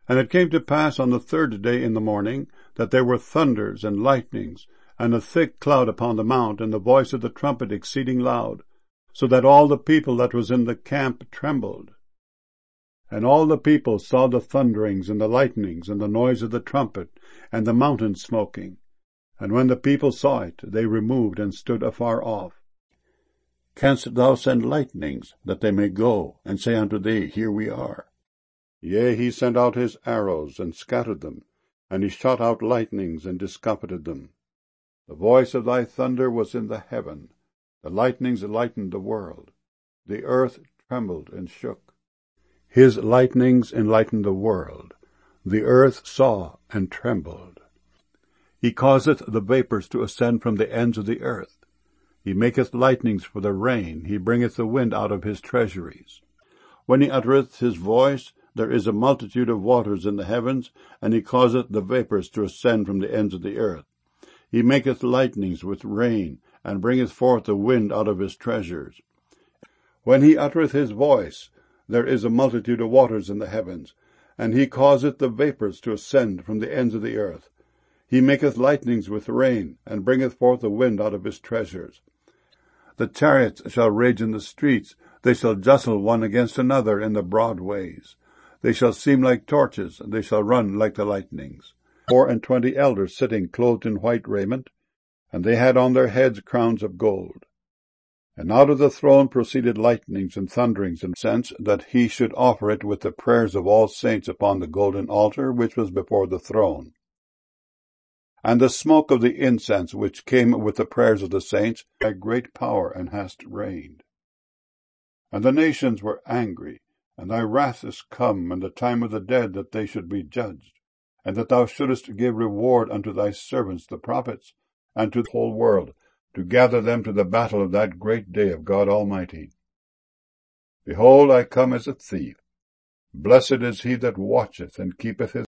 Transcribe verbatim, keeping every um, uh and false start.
And it came to pass on the third day in the morning, that there were thunders and lightnings, and a thick cloud upon the mount, and the voice of the trumpet exceeding loud, so that all the people that was in the camp trembled. And all the people saw the thunderings and the lightnings, and the noise of the trumpet, and the mountain smoking. And when the people saw it, they removed and stood afar off. Canst thou send lightnings, that they may go, and say unto thee, Here we are? Yea, he sent out his arrows, and scattered them, and he shot out lightnings, and discomfited them. The voice of thy thunder was in the heaven, the lightnings lightened the world, the earth trembled and shook. His lightnings enlightened the world, the earth saw and trembled. He causeth the vapours to ascend from the ends of the earth. He maketh lightnings for the rain, he bringeth the wind out of his treasuries. When he uttereth his voice, there is a multitude of waters in the heavens, and he causeth the vapours to ascend from the ends of the earth. He maketh lightnings with rain, and bringeth forth the wind out of his treasures. When he uttereth his voice, there is a multitude of waters in the heavens, and he causeth the vapours to ascend from the ends of the earth. He maketh lightnings with rain, and bringeth forth the wind out of his treasures. The chariots shall rage in the streets, they shall justle one against another in the broad ways. They shall seem like torches, and they shall run like the lightnings. Four and twenty elders sitting clothed in white raiment, and they had on their heads crowns of gold. And out of the throne proceeded lightnings and thunderings, and sense that he should offer it with the prayers of all saints upon the golden altar which was before the throne. And the smoke of the incense which came with the prayers of the saints had great power and hast reigned. And the nations were angry, and thy wrath is come, and the time of the dead, that they should be judged, and that thou shouldest give reward unto thy servants the prophets, and to the whole world, to gather them to the battle of that great day of God Almighty. Behold, I come as a thief. Blessed is he that watcheth and keepeth his